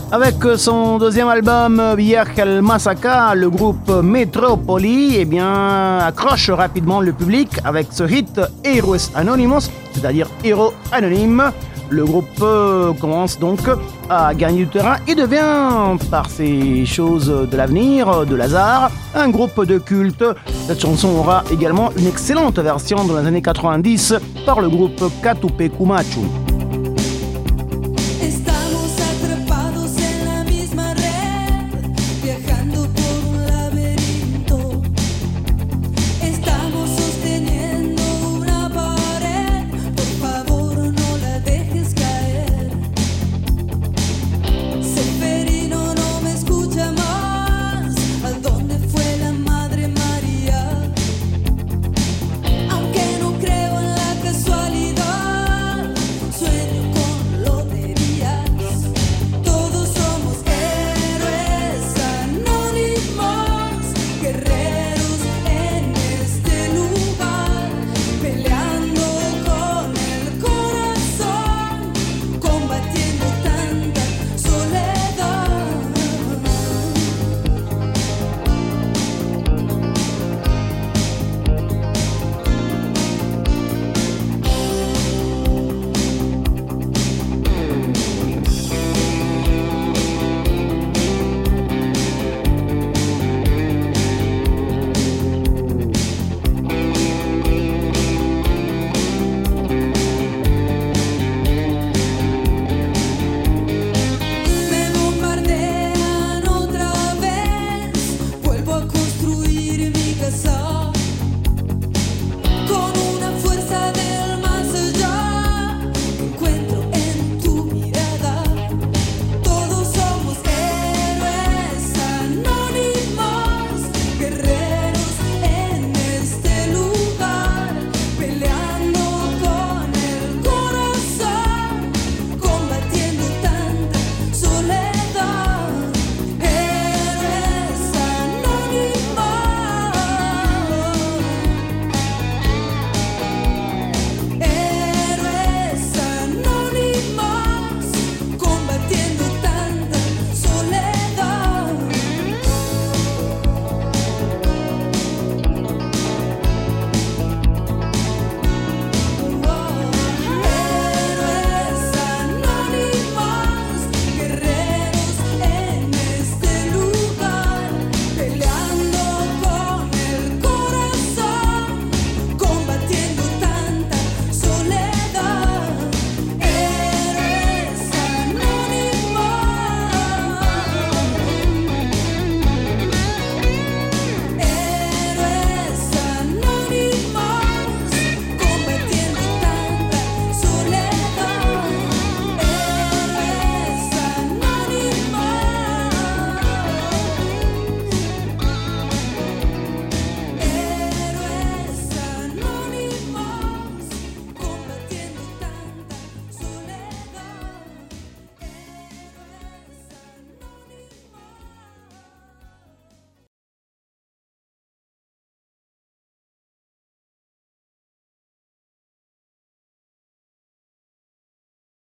Avec son deuxième album Viaje al Más Acá, le groupe Metrópoli accroche rapidement le public avec ce hit Héroes Anonymous, c'est-à-dire héros anonymes. Le groupe commence donc à gagner du terrain et devient, par ces choses de l'avenir, de Lazare, un groupe de culte. Cette chanson aura également une excellente version dans les années 90 par le groupe Catupecu Machu.